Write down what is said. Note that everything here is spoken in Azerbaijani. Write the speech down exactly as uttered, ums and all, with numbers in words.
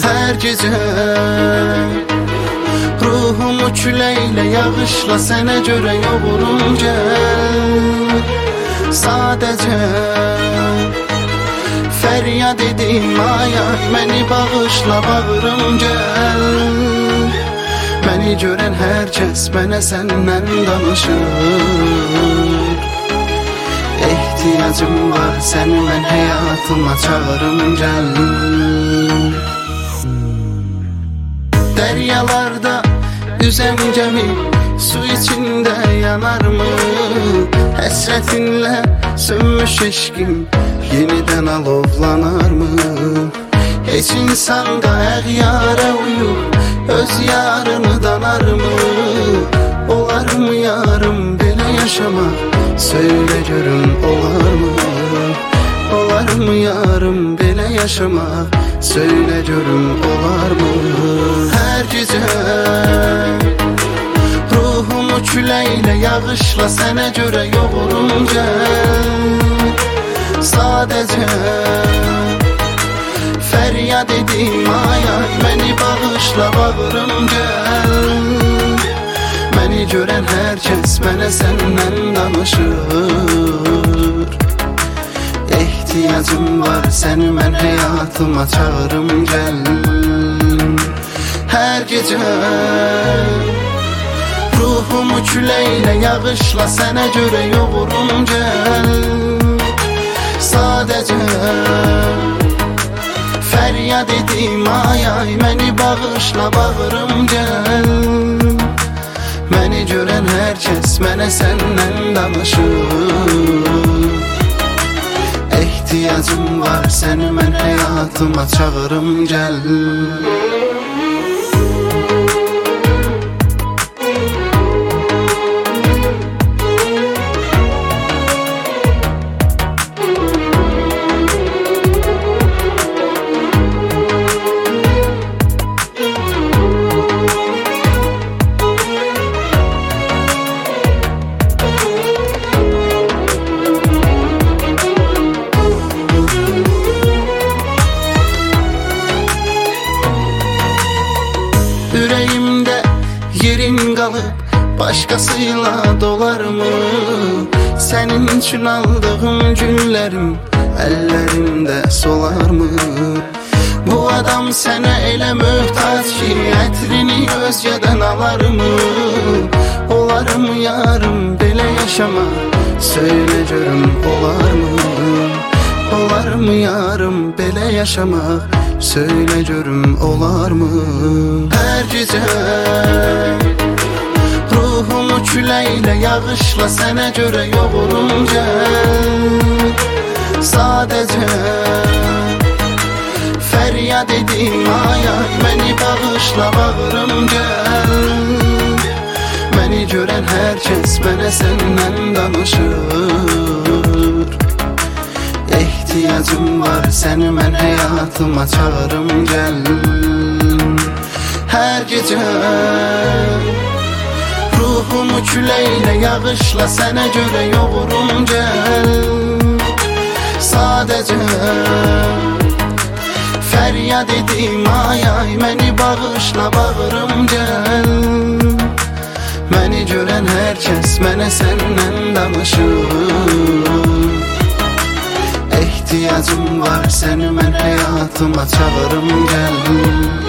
Hər gecə ruhumu küləklə, yağışla sənə görə yoğurum gəl. Sadəcə fəryad edim ay ay, məni bağışla bağırım gəl. Məni görən hər kəs mənə səndən danışır. Ehtiyacım var səni mən həyatıma çağırım gəl. Dəryalarda üzəm gəmi su içində yanarmı? Həsrətinlə sönmüş eşqim yenidən alovlanarmı? Heç insan da əğyara uyub öz yarını danarmı? Olarmı yarım belə yaşamaq? Söylə görüm olarmı? Olarmı yarım belə yaşamaq? Söylə görüm olarmı? Hər gecə ruhumu küləklə, yağışla sənə görə yoğurum gəl. Sadəcə fəryad edim ay ay, məni bağışla bağırım gəl. Məni görən hər kəs mənə səndən danışır. Ehtiyacım var səni mən həyatıma çağırım gəl. Hər gecə ruhumu küləklə, yağışla sənə görə yoğurum gəl. Sadəcə fəryad edim ay ay, məni bağışla bağırım gəl. Məni görən hər kəs mənə səndən danışır. Ehtiyacım var səni mən həyatıma çağırım gəl. Ürəyimdə yerin qalıb başqasıyla dolarmı? Sənin üçün aldığım günlərim əllərimdə solarmı? Bu adam sənə elə möhtac ki, ətrini özgədən alarmı? Olarmı yarım belə yaşamaq? Söylə görüm olarmı? Olarmı yarım belə yaşamaq? Söylə görüm olarmı? Hər gecə ruhumu küləklə, yağışla sənə görə yoğurum gəl. Sadəcə fəryad edim ay ay, məni bağışla bağırım gəl. Məni görən hər kəs mənə səndən danışır. Ehtiyacım var səni mən həyatıma çağırım gəl. Hər gecə ruhumu küləklə, yağışla sənə görə yoğurum gəl. Sadəcə fəryad edim ay ay, məni bağışla bağırım gəl. Məni görən hər kəs mənə səndən danışır. Ehtiyacım var səni mən həyatıma çağırım gəl.